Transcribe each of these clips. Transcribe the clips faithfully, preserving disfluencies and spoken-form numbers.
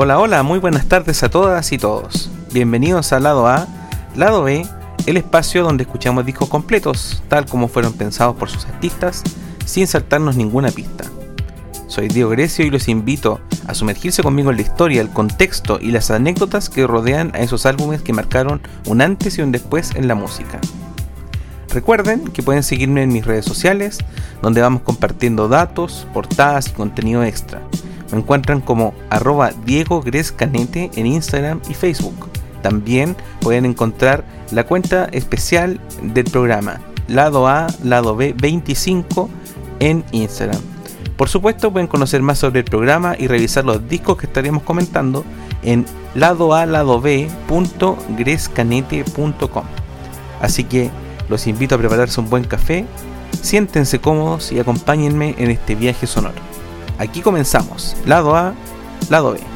Hola, hola, muy buenas tardes a todas y todos. Bienvenidos a Lado A, Lado B, el espacio donde escuchamos discos completos, tal como fueron pensados por sus artistas, sin saltarnos ninguna pista. Soy Diego Grecio y los invito a sumergirse conmigo en la historia, el contexto y las anécdotas que rodean a esos álbumes que marcaron un antes y un después en la música. Recuerden que pueden seguirme en mis redes sociales, donde vamos compartiendo datos, portadas y contenido extra. Me encuentran como arroba Diego Grescanete en Instagram y Facebook. También pueden encontrar la cuenta especial del programa, Lado A, Lado B veinticinco en Instagram. Por supuesto, pueden conocer más sobre el programa y revisar los discos que estaremos comentando en ladoaladob punto grescanete punto com. Así que los invito a prepararse un buen café, siéntense cómodos y acompáñenme en este viaje sonoro. Aquí comenzamos, Lado A, Lado B.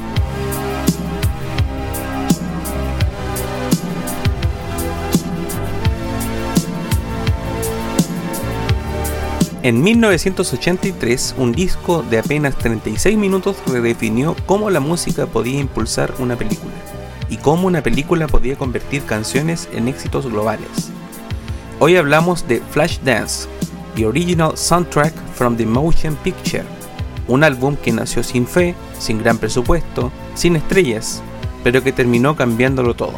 En mil novecientos ochenta y tres, un disco de apenas treinta y seis minutos redefinió cómo la música podía impulsar una película y cómo una película podía convertir canciones en éxitos globales. Hoy hablamos de Flashdance, The Original Soundtrack from the Motion Picture, un álbum que nació sin fe, sin gran presupuesto, sin estrellas, pero que terminó cambiándolo todo.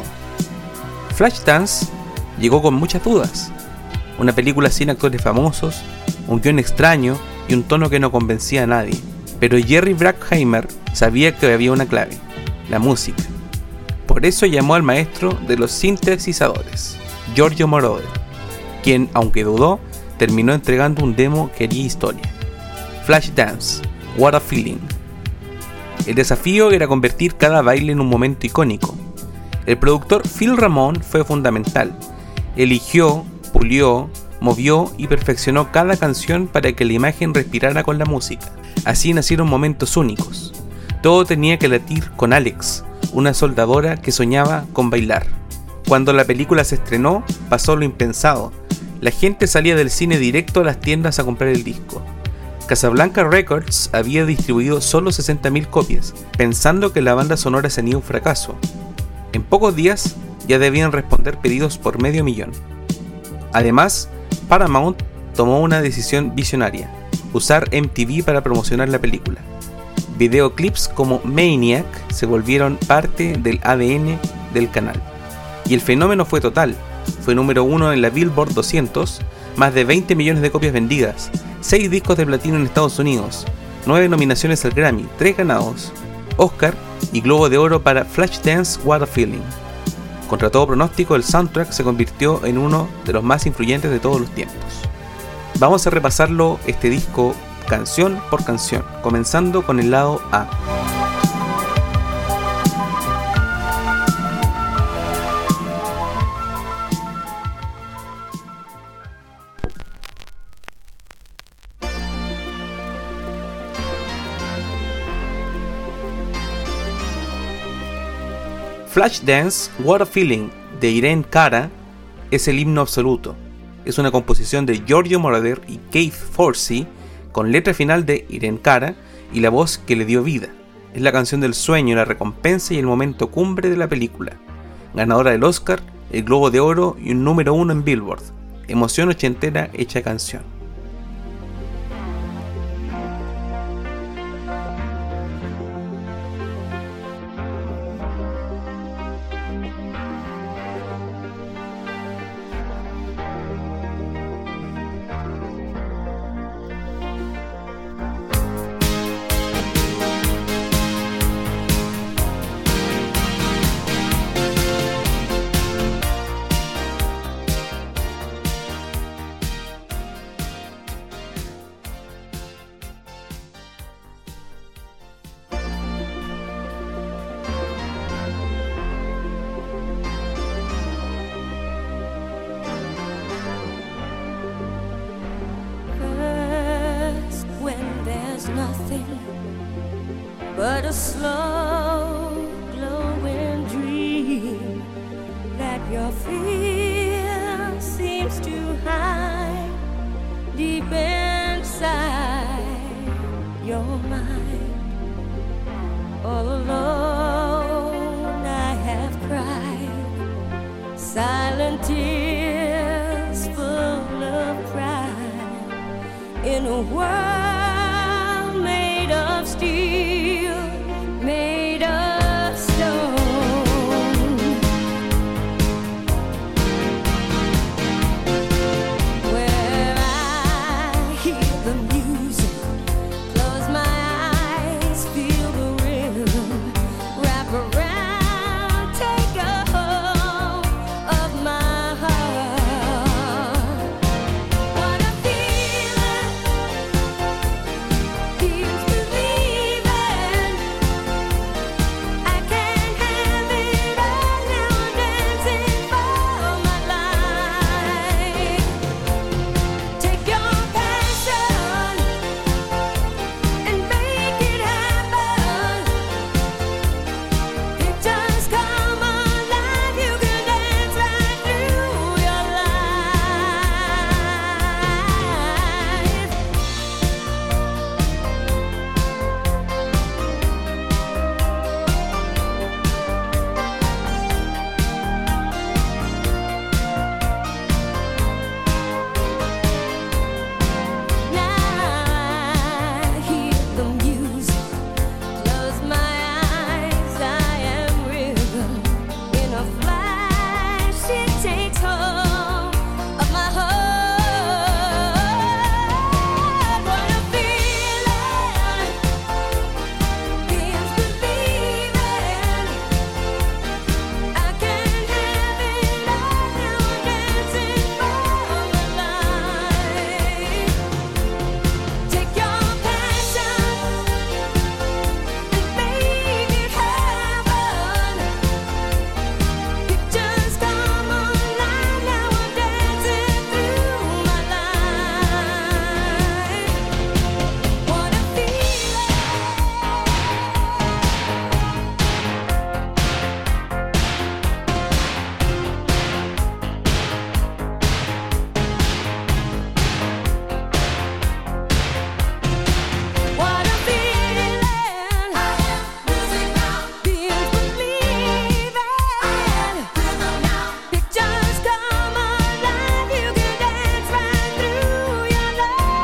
Flashdance llegó con muchas dudas, una película sin actores famosos, un guion extraño y un tono que no convencía a nadie, pero Jerry Bruckheimer sabía que había una clave, la música. Por eso llamó al maestro de los sintetizadores, Giorgio Moroder, quien, aunque dudó, terminó entregando un demo que haría historia. Flashdance, What a Feeling. El desafío era convertir cada baile en un momento icónico. El productor Phil Ramone fue fundamental. Eligió, pulió, movió y perfeccionó cada canción para que la imagen respirara con la música. Así nacieron momentos únicos. Todo tenía que latir con Alex, una soldadora que soñaba con bailar. Cuando la película se estrenó, pasó lo impensado. La gente salía del cine directo a las tiendas a comprar el disco. Casablanca Records había distribuido solo sesenta mil copias, pensando que la banda sonora sería un fracaso. En pocos días ya debían responder pedidos por medio millón. Además, Paramount tomó una decisión visionaria: usar M T V para promocionar la película. Videoclips como Maniac se volvieron parte del A D N del canal. Y el fenómeno fue total. Fue número uno en la Billboard doscientos, más de veinte millones de copias vendidas, seis discos de platino en Estados Unidos, nueve nominaciones al Grammy, tres ganados, Oscar y Globo de Oro para Flashdance, What a Feeling. Contra todo pronóstico, el soundtrack se convirtió en uno de los más influyentes de todos los tiempos. Vamos a repasarlo este disco canción por canción, comenzando con el lado A. Flashdance, What a Feeling, de Irene Cara, es el himno absoluto. Es una composición de Giorgio Moroder y Keith Forsey, con letra final de Irene Cara y la voz que le dio vida. Es la canción del sueño, la recompensa y el momento cumbre de la película. Ganadora del Oscar, el Globo de Oro y un número uno en Billboard. Emoción ochentera hecha canción. But a slow glowing dream that your fear seems to hide deep inside your mind all alone. silent tears full of pride in a world made of steel, made of stone. Where I hear the music, close my eyes, feel the rhythm, wrap around, take a hold of my heart. What a feeling, feels believing. I can't have it all now, I'm dancing for my life. Take your passion and make it happen. Pictures come alive, you can dance right through your life. Now I hear the music, close my eyes, I am rhythm. In a flash, it takes hold of my heart. What a feeling, feels believing. I can't have it all now, I'm dancing for my life. Take your passion and make it happen. Pictures come alive, now I'm dancing through my life. What a feeling. What a feeling. I am music now. Feels believing. I am rhythm now. Pictures come alive, you can dance right through your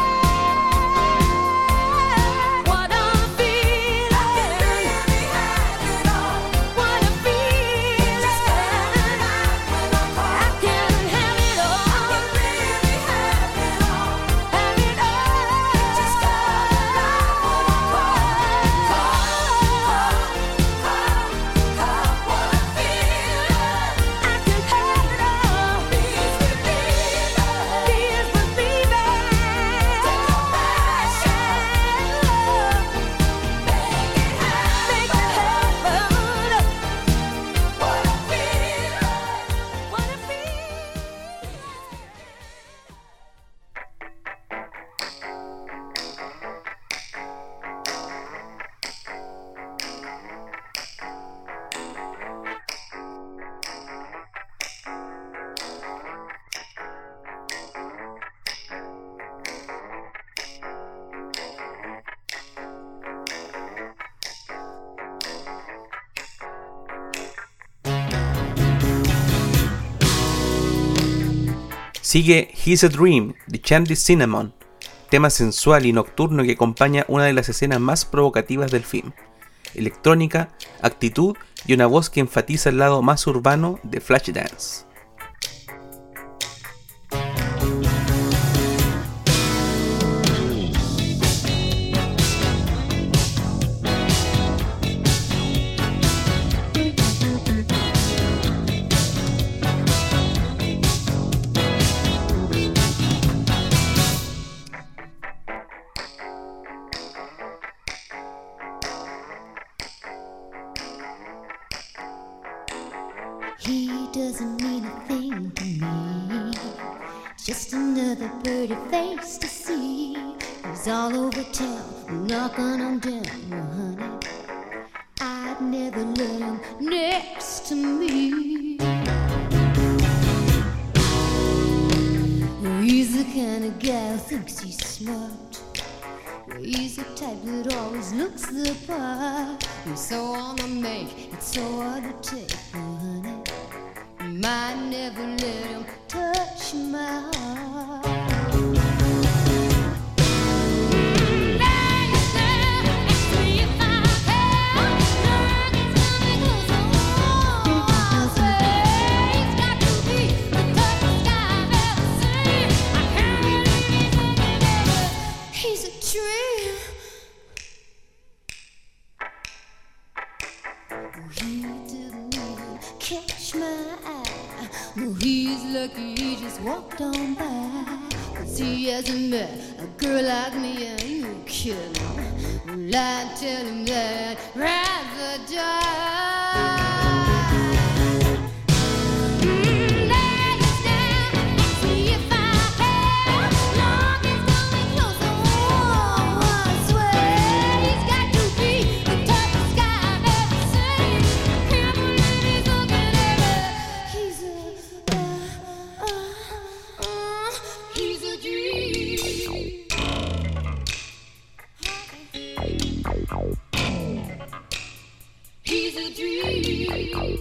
life. What a feeling. I can really have it all. What a feeling. Just come alive when I call. I can have it all. I can really have it all. Have it all. Just come alive when I call. Call, call, call, call. What a feeling. I can have it all. Feels believing. Feels believing. Take your passion. Make it happen. Make it happen. What a feeling. What a feeling. Sigue He's a Dream de Chandy Cinnamon, tema sensual y nocturno que acompaña una de las escenas más provocativas del film. Electrónica, actitud y una voz que enfatiza el lado más urbano de Flashdance. He doesn't mean a thing to me. Just another pretty face to see. He's all over town, knocking on down, well, honey. I'd never let him next to me. He's the kind of guy who thinks he's smart. He's the type that always looks the part. He's so on the make, it's so hard to take, oh, honey. Might never my eye. No, he's lucky he just walked on by. 'Cause he hasn't met a girl like me, and you kidding. Well, I tell him that rather die. He's a dream.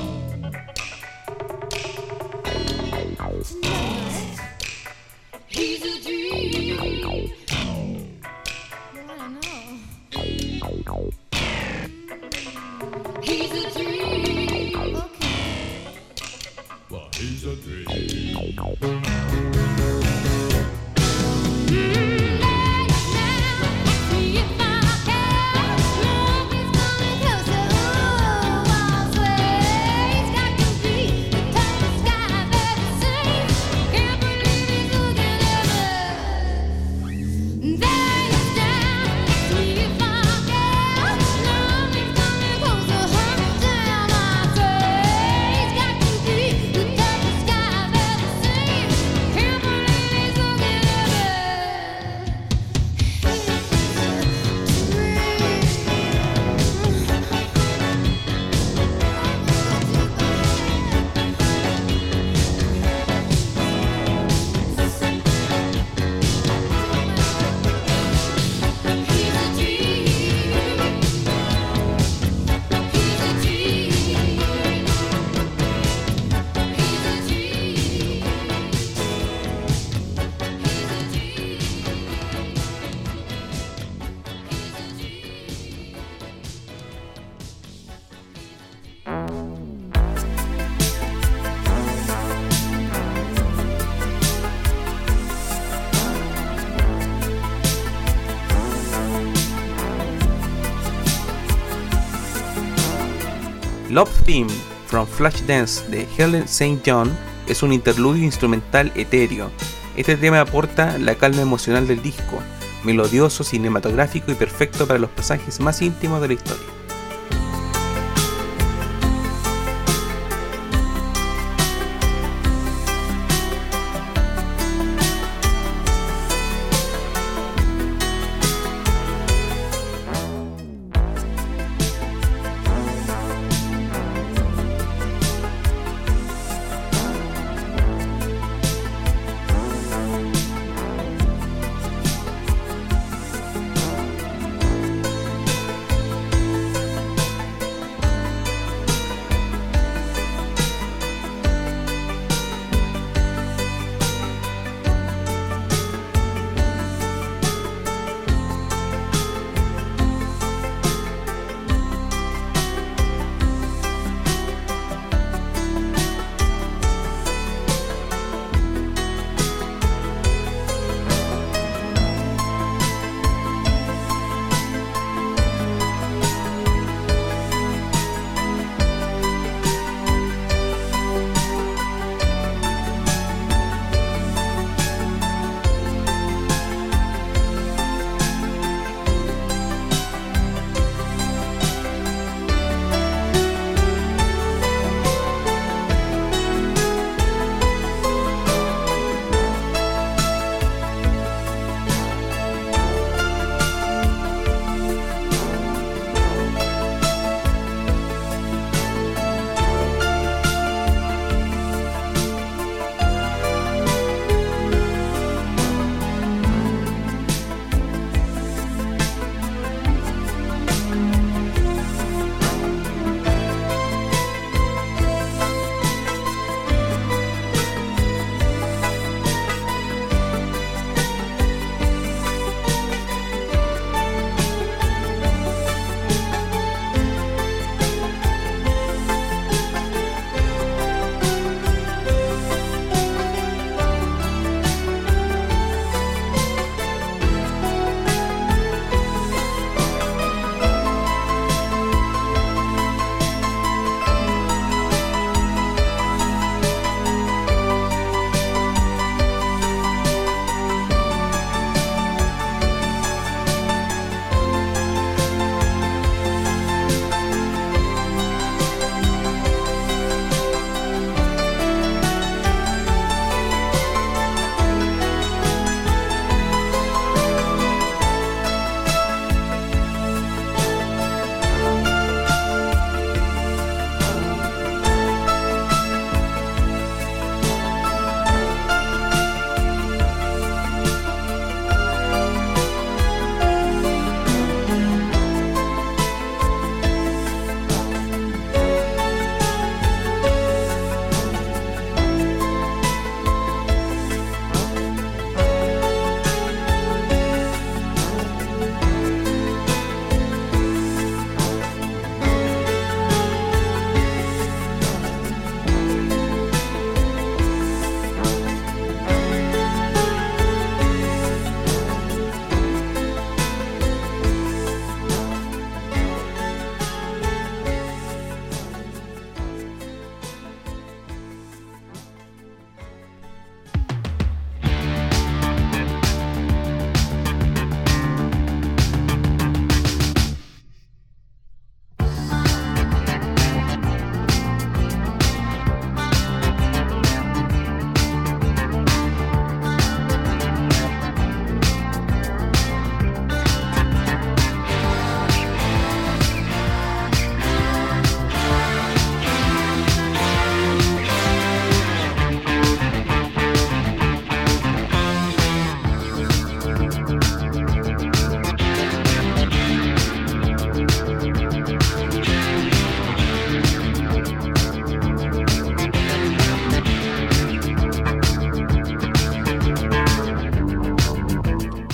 Tonight, he's a dream. Well, I know. He's a dream. Okay. Well, he's a dream. Love Theme from Flashdance de Helen Saint John es un interludio instrumental etéreo. Este tema aporta la calma emocional del disco, melodioso, cinematográfico y perfecto para los pasajes más íntimos de la historia.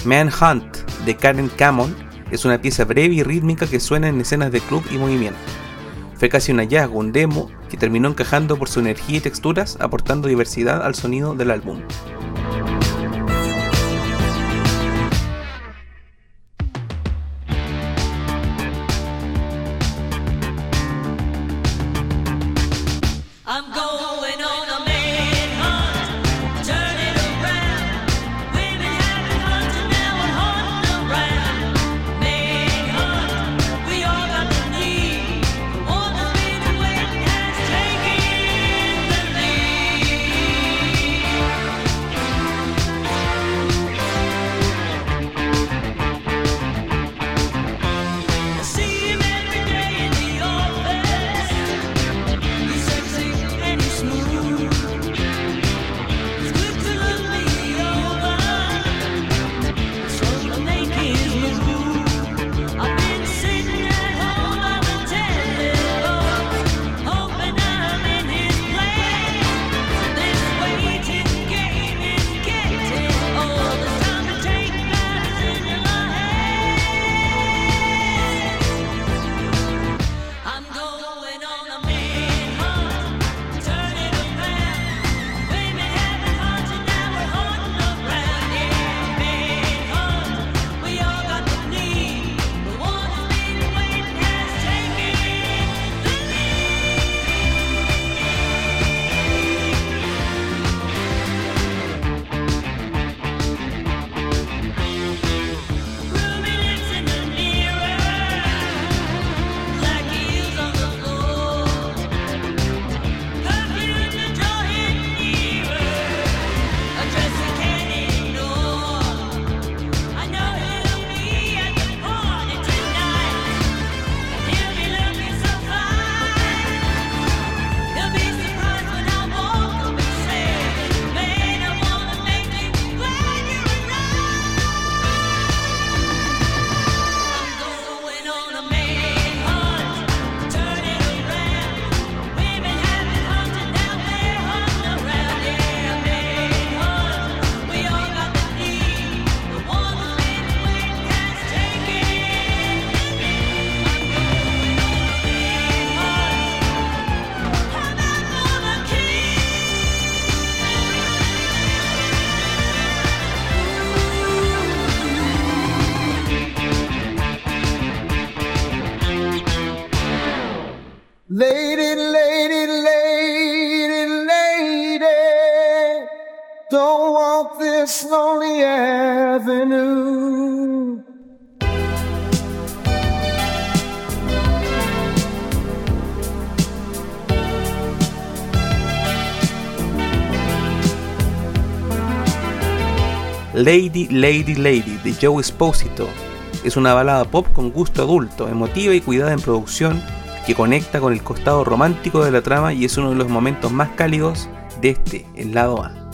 Manhunt de Karen Camon es una pieza breve y rítmica que suena en escenas de club y movimiento. Fue casi un hallazgo, un demo que terminó encajando por su energía y texturas, aportando diversidad al sonido del álbum. I'm going on a manhunt, turn it around. Women have been hunting, now we're hunting around. Manhunt, we all got the need. One that's been waiting has taken the lead. I see him every day in the office. He's sexy and he's smooth. It's good to look me over, so to make his move. I've been sitting at home on the telephone, hoping I'm in his place. This waiting game is getting old. It's time to take matters into my hands. I'm going on a manhunt, turn it around. Women have been hunting, now we're hunting around. Yeah, manhunt, we all got the need. The one who's been waiting has taken the Ruby lips in the mirror, black heels on the floor. Perfume to draw him nearer, a dress he can't ignore. I know he'll be at the party tonight, and he'll be looking so fine. He'll be surprised when I walk up and say, "Man, I wanna make you glad you're around." I'm going on a manhunt, turn it around. Women have been hunting, now they're hunting around. Yeah, manhunt, we all got the need. The one who's been waiting has taken the lead. I'm going on a manhunt. I'm out for the Lady, lady, lady, lady, don't walk this lonely avenue. Lady, Lady, Lady de Joe Esposito es una balada pop con gusto adulto, emotiva y cuidada en producción, que conecta con el costado romántico de la trama y es uno de los momentos más cálidos de este, el lado A.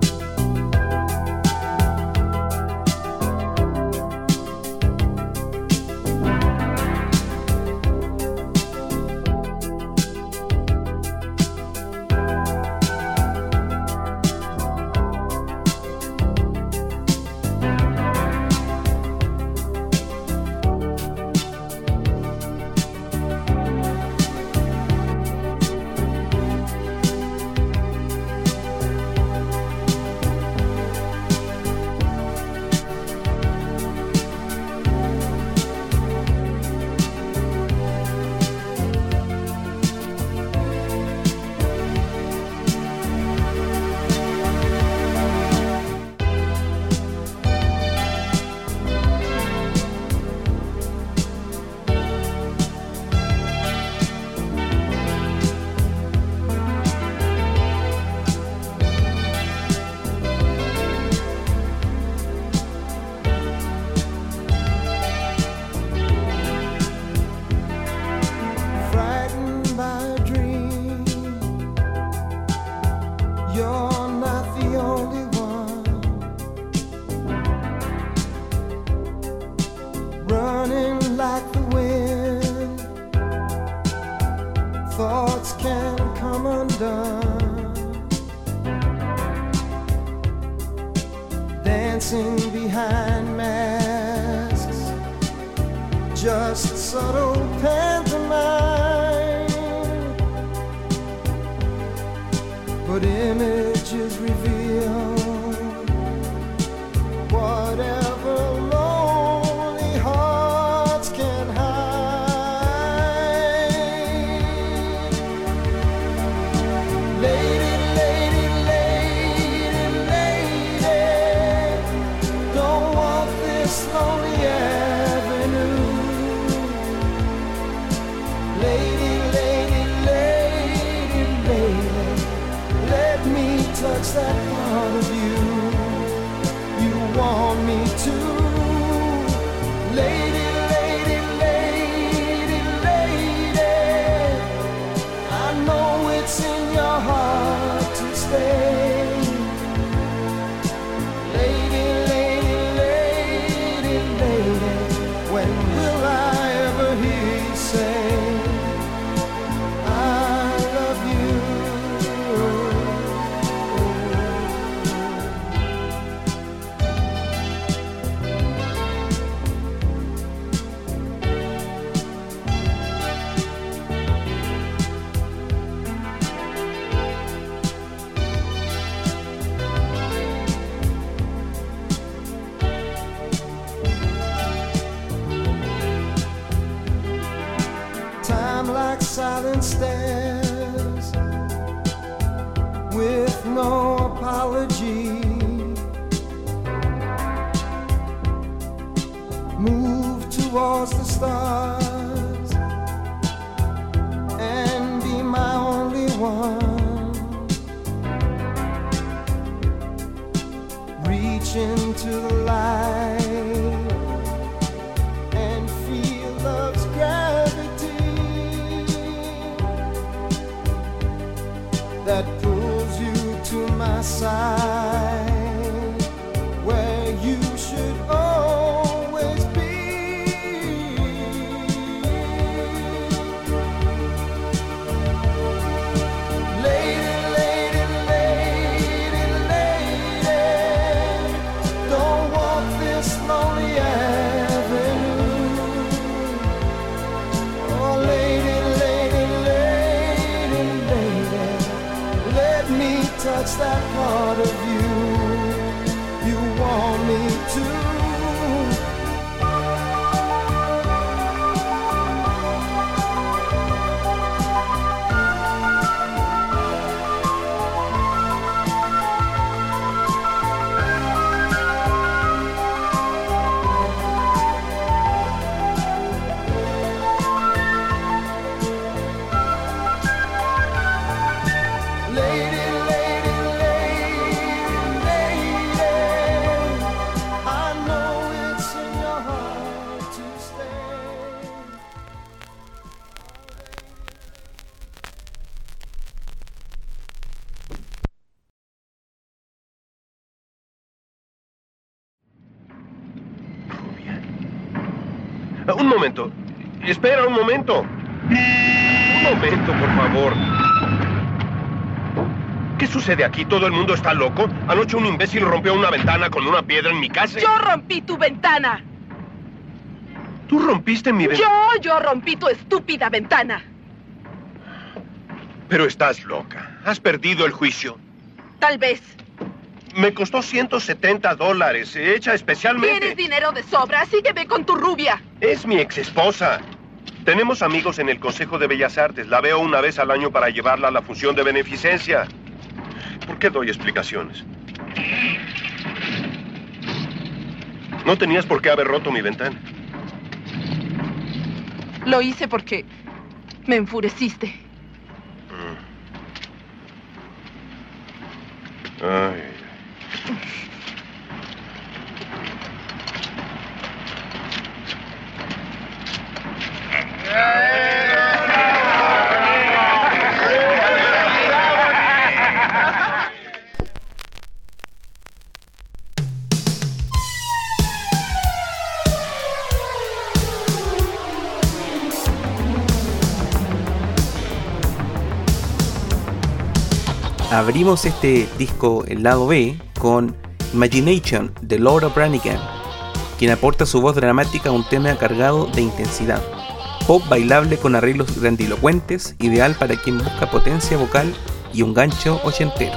thoughts can come undone, dancing behind my just subtle pantomime, but images reveal whatever lonely hearts can hide. Lady, lady, lady, lady, don't walk this lonely avenue. Lady, lady, lady, lady, let me touch that part of you you want me to. Lady, lady, lady, lady, I know it's in your heart to stay. Lady, lady, lady, lady, when will I ever hear you say I love you? Time like silent stairs with no apology, move towards the stars and be my only one. Reach into the light and feel love's gravity that pulls you to my side, where you should always be. Lady, lady, lady, lady, don't walk this lonely avenue. Oh, lady, lady, lady, lady, let me touch that part of you you want me to. Lady, lady, lady, lady, I know it's in your heart to stay. Un momento. Espera un momento. Un momento, por favor. ¿Qué sucede aquí? ¿Todo el mundo está loco? Anoche un imbécil rompió una ventana con una piedra en mi casa. Yo rompí tu ventana. ¿Tú rompiste mi ventana? Yo, yo rompí tu estúpida ventana. Pero estás loca. Has perdido el juicio. Tal vez. Me costó ciento setenta dólares, hecha especialmente... Tienes dinero de sobra, así que ve con tu rubia. Es mi exesposa. Tenemos amigos en el Consejo de Bellas Artes. La veo una vez al año para llevarla a la función de beneficencia. ¿Por qué doy explicaciones? No tenías por qué haber roto mi ventana. Lo hice porque me enfureciste. Ay. Abrimos este disco, el lado B, con Imagination de Laura Branigan, quien aporta su voz dramática a un tema cargado de intensidad. Pop bailable con arreglos grandilocuentes, ideal para quien busca potencia vocal y un gancho ochentero.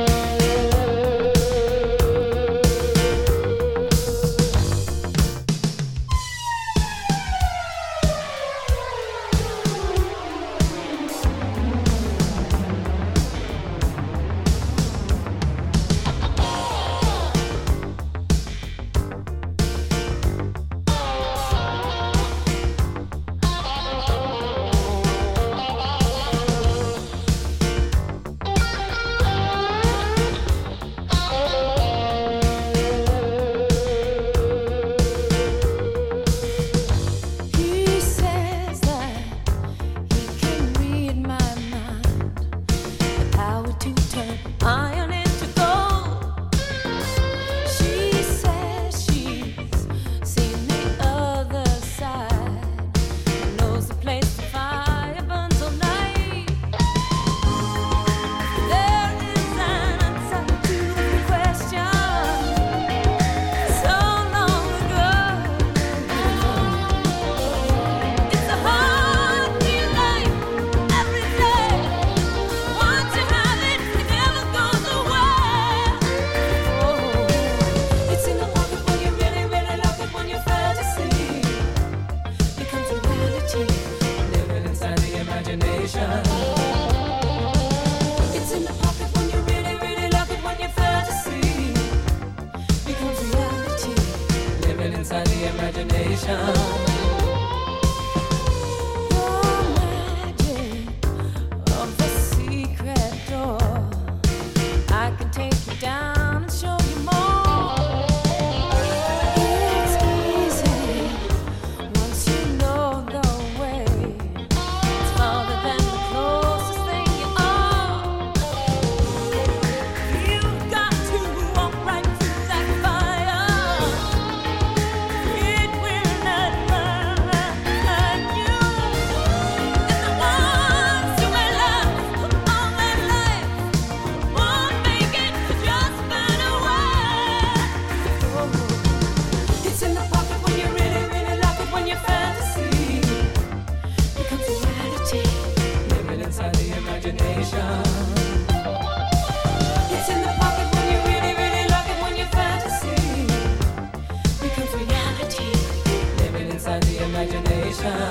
He says that he can read my mind, the power to turn iron into gold. She says she's seen the other side, knows the place the fire burns all night. There is an answer to the question so long ago. It's a hard new life every day. Once you have it, it never goes away. Oh, it's in the pocket when you really, really look it, when your fantasy becomes a reality, living inside the imagination. It's in the pocket when you really, really look it, when your fantasy becomes a reality, living inside the imagination. The magic of the secret door. I can take you down and show you more. It's easy once you know the way. It's farther than the closest thing you are. You've got to walk right through that fire. It will not burn you. And the ones who may love all their life won't make it, just burn away. It's in the pocket when you really, really like it, when your fantasy becomes a reality, living inside the imagination. It's in the pocket when you really, really like it, when your fantasy becomes reality, living inside the imagination.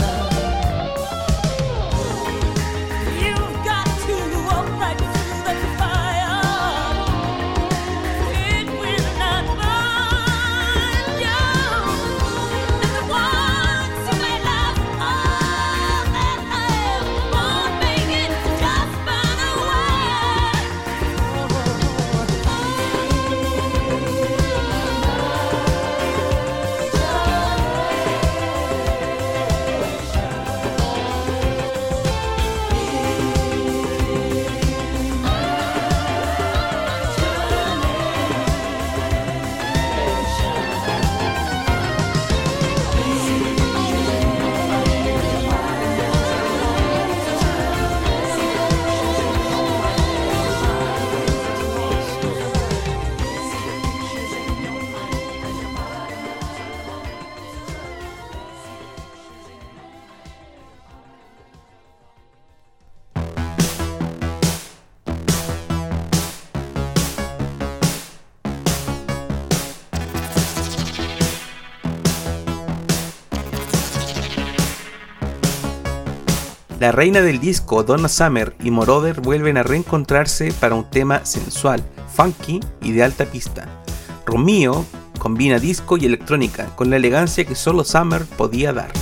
You've got to walk right through the fire. It will not burn you. And the ones who may love all their life won't make it, just burn away. La reina del disco, Donna Summer, y Moroder vuelven a reencontrarse para un tema sensual, funky y de alta pista. Romeo combina disco y electrónica con la elegancia que solo Summer podía dar.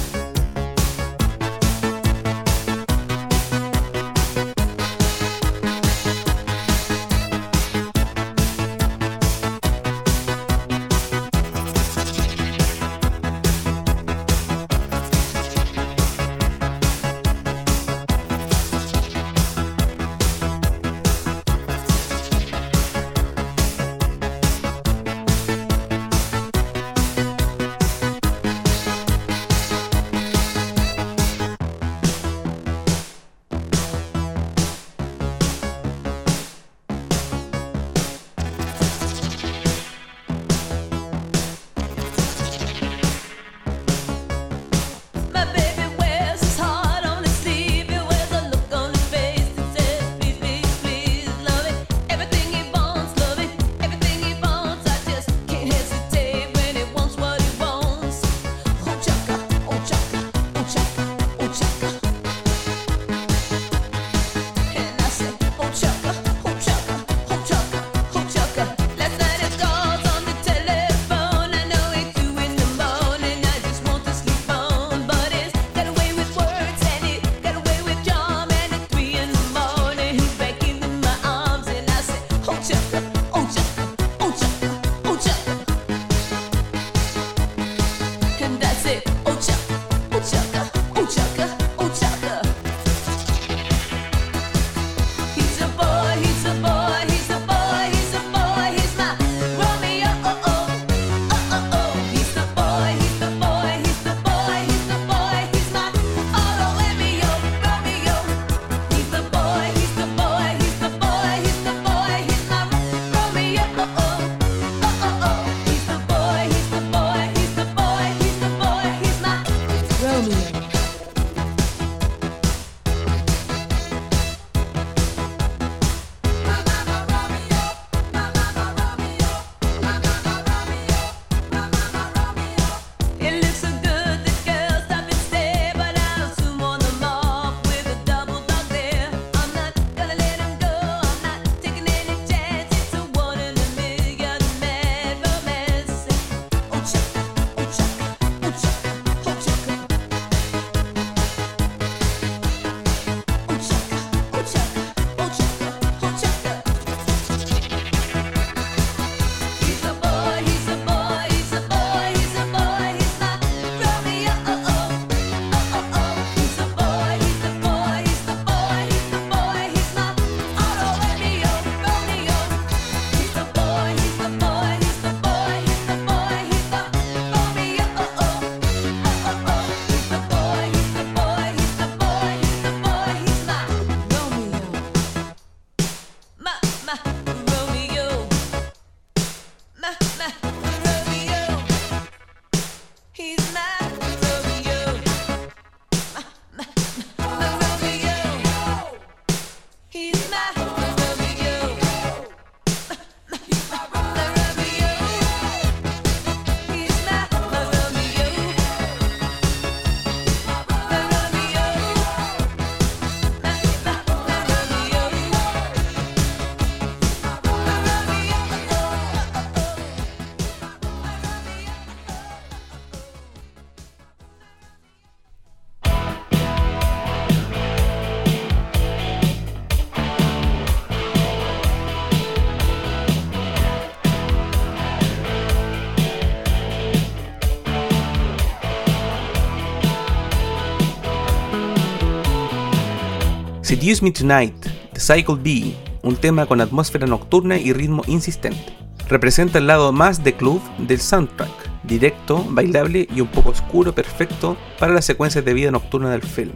Seduce Me Tonight, The Cycle B, un tema con atmósfera nocturna y ritmo insistente. Representa el lado más de club del soundtrack, directo, bailable y un poco oscuro, perfecto para las secuencias de vida nocturna del film.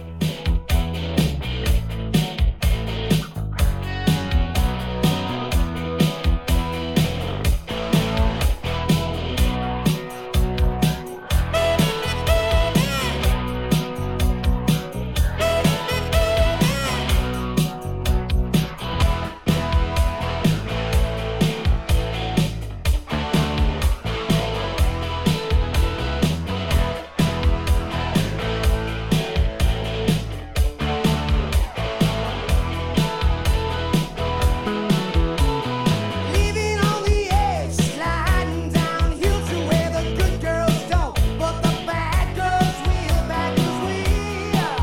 Leaving on the edge, sliding downhill to where the good girls don't, but the bad girls will, bad girls will.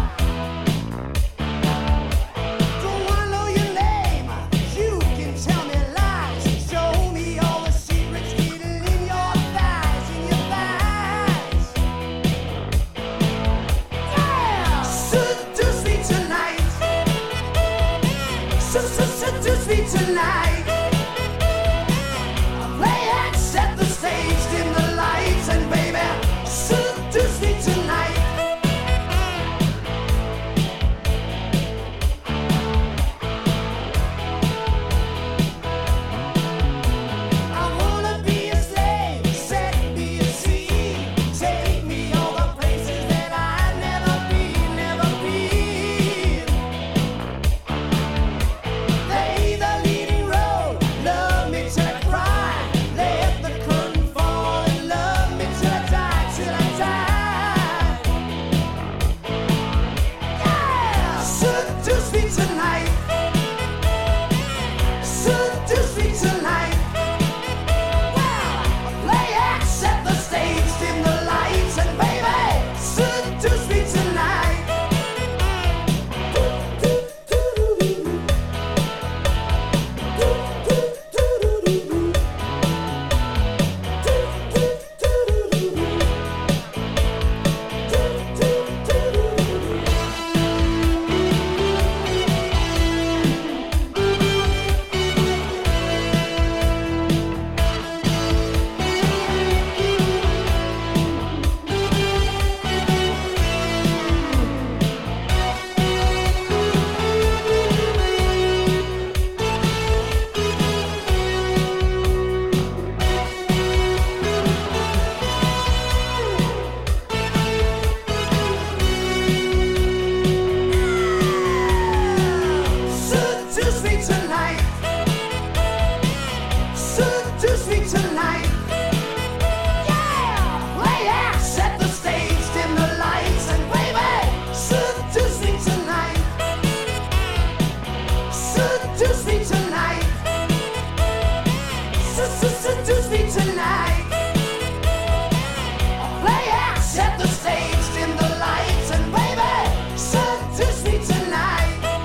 Don't wanna know your name, you can tell me lies. Show me all the secrets hidden in your thighs, in your thighs. Yeah, seduce me tonight. Seduce me tonight. Play and set the stage, dim the lights, and baby, seduce me tonight. I wanna be a slave, set me free, take me all the places that I've never been, never been. Play the leading role, love me till I cry, let the curtain fall and love me till I die, till I die. Yeah, seduce me tonight. Seduce me tonight. Well, play act, set the stage, dim the lights, and baby, seduce me tonight. Seduce me tonight. Seduce me tonight. Yeah, play act, set the stage, dim the lights, and baby, seduce me tonight. Seduce me tonight. Seduce me tonight. Play act, set the stage, dim the lights, and baby, seduce me tonight.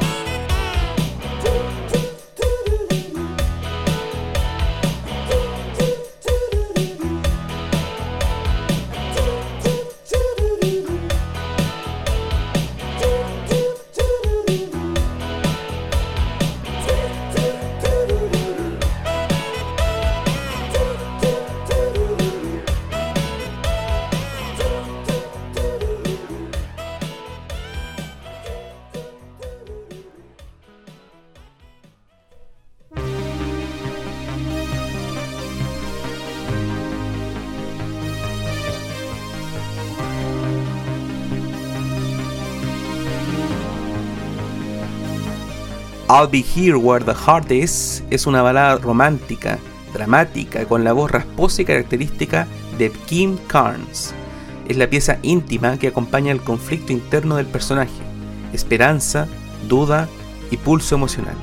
I'll Be Here Where the Heart Is es una balada romántica, dramática, con la voz rasposa y característica de Kim Carnes. Es la pieza íntima que acompaña el conflicto interno del personaje, esperanza, duda y pulso emocional.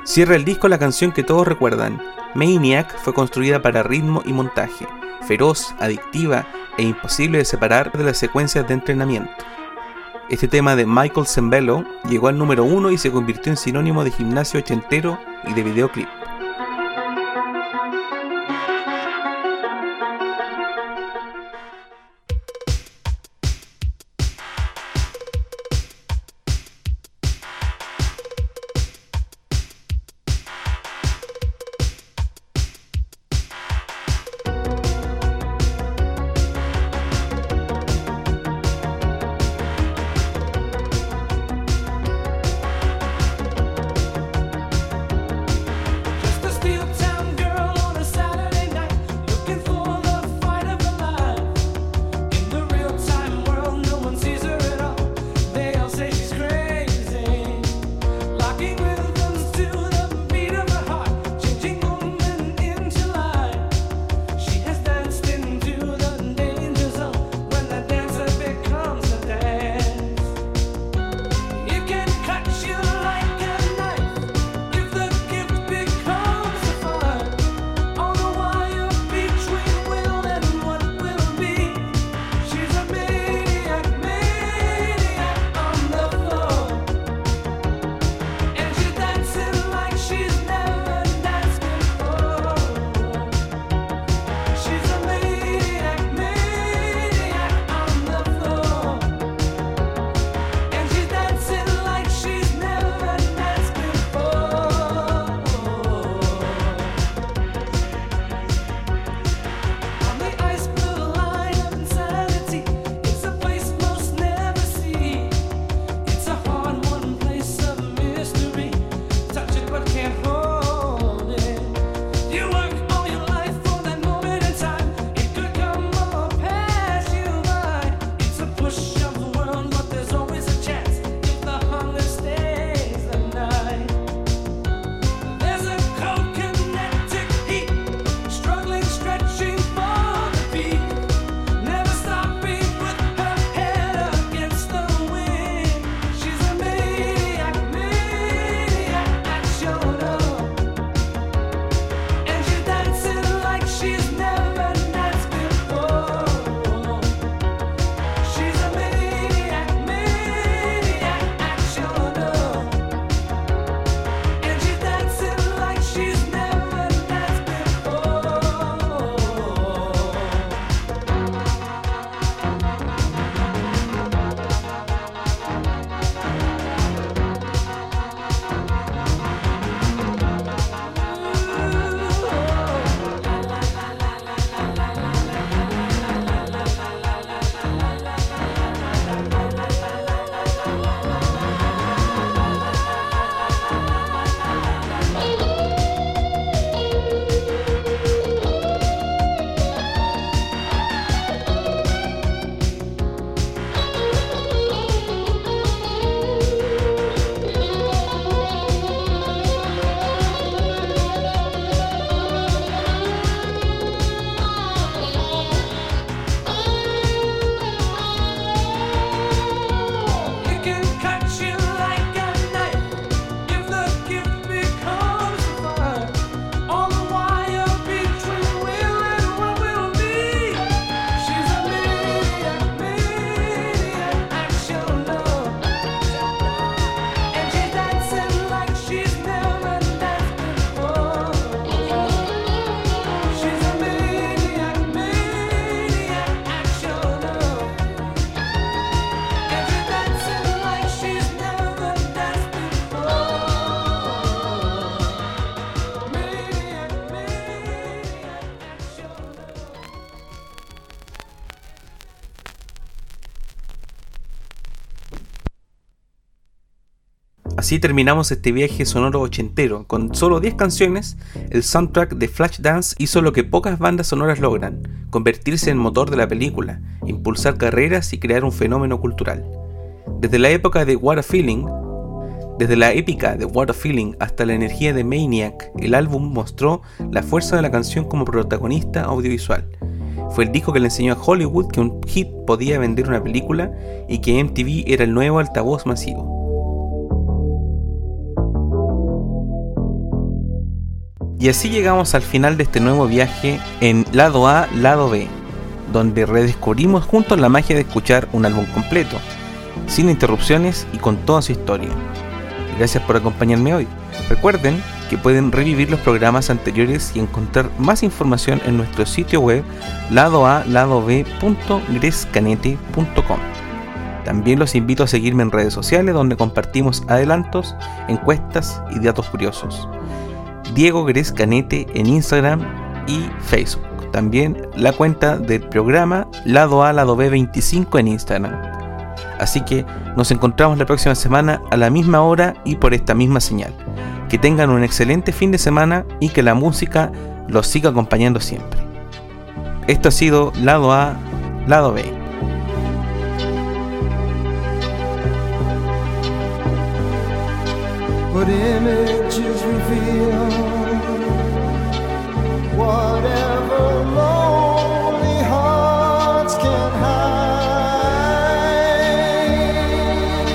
Cierra el disco la canción que todos recuerdan. Maniac fue construida para ritmo y montaje, feroz, adictiva e imposible de separar de las secuencias de entrenamiento. Este tema de Michael Sembello llegó al número uno y se convirtió en sinónimo de gimnasio ochentero y de videoclip. Así terminamos este viaje sonoro ochentero. Con solo diez canciones, el soundtrack de Flashdance hizo lo que pocas bandas sonoras logran: convertirse en motor de la película, impulsar carreras y crear un fenómeno cultural. Desde la época de What a Feeling, desde la épica de What a Feeling hasta la energía de Maniac, el álbum mostró la fuerza de la canción como protagonista audiovisual. Fue el disco que le enseñó a Hollywood que un hit podía vender una película y que M T V era el nuevo altavoz masivo. Y así llegamos al final de este nuevo viaje en Lado A, Lado B, donde redescubrimos juntos la magia de escuchar un álbum completo, sin interrupciones y con toda su historia. Gracias por acompañarme hoy. Recuerden que pueden revivir los programas anteriores y encontrar más información en nuestro sitio web lado a lado b punto grescanete punto com. También los invito a seguirme en redes sociales, donde compartimos adelantos, encuestas y datos curiosos. Diego Grescanete en Instagram y Facebook. También la cuenta del programa Lado A Lado B veinticinco en Instagram. Así que nos encontramos la próxima semana a la misma hora y por esta misma señal. Que tengan un excelente fin de semana y que la música los siga acompañando siempre. Esto ha sido Lado A, Lado B. But images reveal whatever lonely hearts can hide.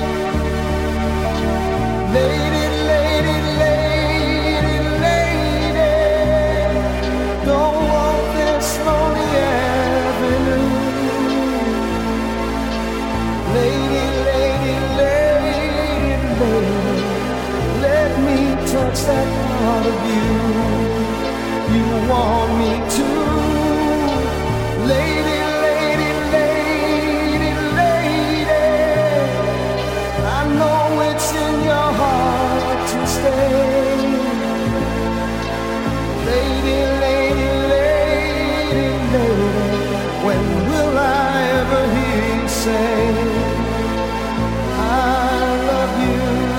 Lady, lady, lady, lady, don't walk this lonely avenue. Lady, lady, lady, lady, let me touch that part of you you want me to. Lady, lady, lady, lady, I know it's in your heart to stay. Lady, lady, lady, lady, when will I ever hear you say I love you?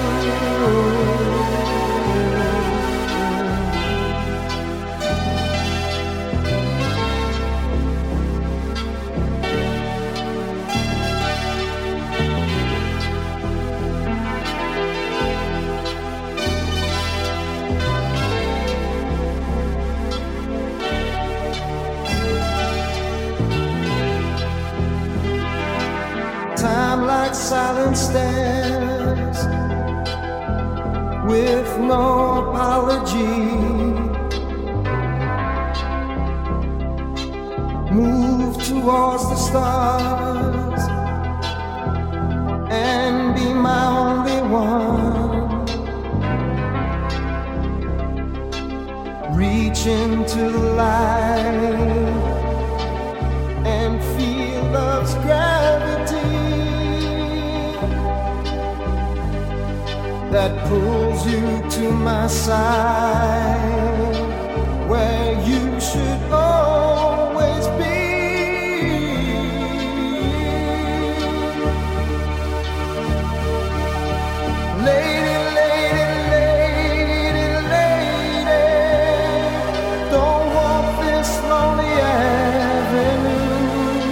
Time like silent stairs with no apology. Move towards the stars and be my only one. Reach into the light and feel love's gravity that pulls you to my side, where you should always be. Lady, lady, lady, lady, don't walk this lonely avenue.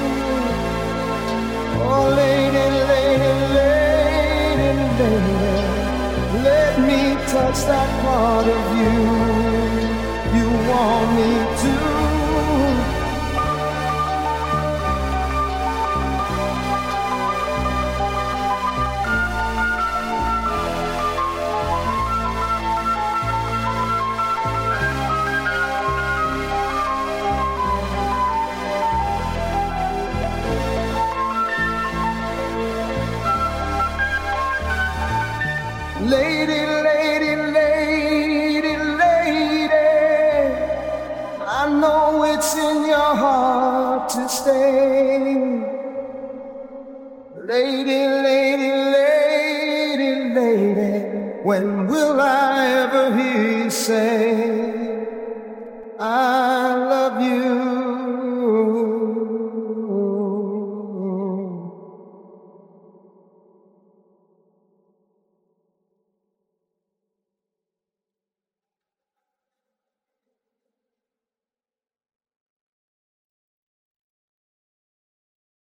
Oh, lady, lady, lady, lady, let me touch that part of you you want me to. Lady, lady, lady, lady, I know it's in your heart to stay. Lady, lady, lady, lady, when will I ever hear you say I